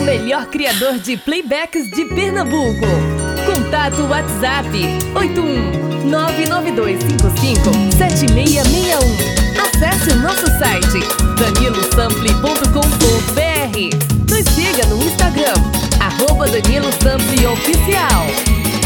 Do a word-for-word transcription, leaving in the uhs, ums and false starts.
melhor criador de playbacks de Pernambuco. Contato WhatsApp oito um nove nove dois cinco cinco sete seis seis um. Acesse o nosso site danilo sample ponto com ponto br. Nos siga no Instagram, arroba Danilo Sample Oficial.